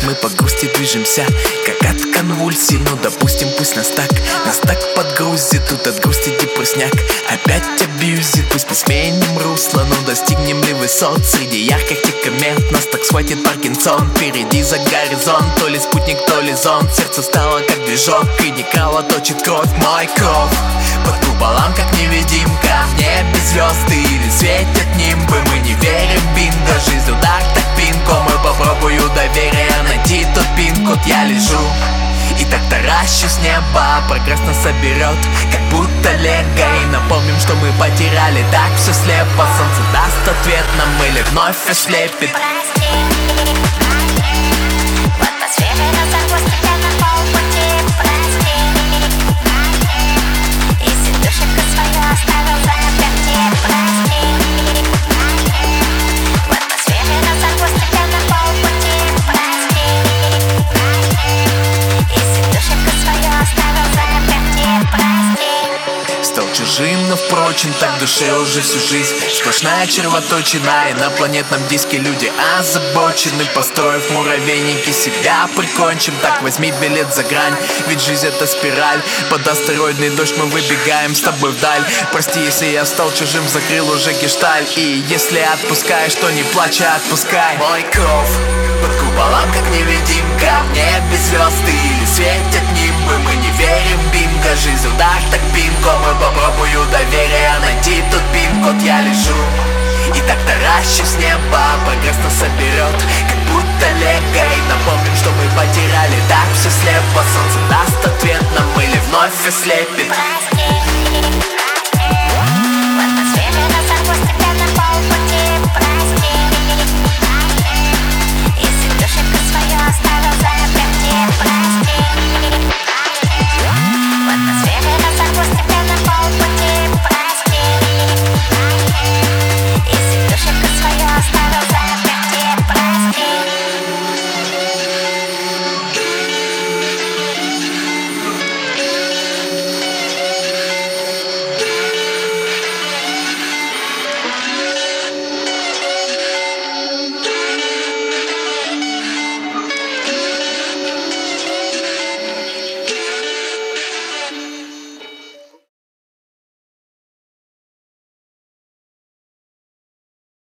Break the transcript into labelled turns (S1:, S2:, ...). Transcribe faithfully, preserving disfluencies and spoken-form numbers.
S1: мы по грусти движемся, как от конвульсий. Ну допустим, пусть нас так, нас так подгрузит. Тут от грусти депрессняк опять абьюзит. Пусть мы сменим русло, но достигнем ли высот? Среди ярких тех комет нас так схватит Паркинсон. Впереди за горизонт, то ли спутник, то ли зонт. Сердце стало как движок, и не кровоточит кровь. Мой кров под куполом, как невидимка. В небе звезды или светят нимбы. Мы не верим в бинго, жизнь удар так пинком. И попробую доверия найти тот пин-код. Я лежу и так таращу с неба. Прогресс нас соберет, как будто лего. И напомним, что мы потеряли так все слепо. Солнце даст ответ нам или вновь ослепит.
S2: В атмосфере разорвусь тебя на полпути. Прости, если душечку свою оставил заперти. Прости, в атмосфере разорвусь тебя на полпути. Прости, если душечку свою оставил заперти. Прости.
S1: Стал чужим, но впрочем, так в душе уже всю жизнь. Сплошная червоточина, и на планетном диске люди озабочены. Построив муравейники, себя прикончим. Так возьми билет за грань, ведь жизнь это спираль. Под астероидный дождь мы выбегаем с тобой вдаль. Прости, если я стал чужим, закрыл уже гешталь. И если отпускаешь, то не плачь, а отпускай. Мой кров под куполом, как невидимка. В небе звезды или светят нимбы. Мы не верим в бинго, жизнь удар так пинком. И попробую доверия найти тот пин-код. Я лежу и так таращу с неба. Прогресс нас соберет, как будто лего. И напомним, что мы потеряли так все слепо. Солнце даст ответ нам или вновь ослепит.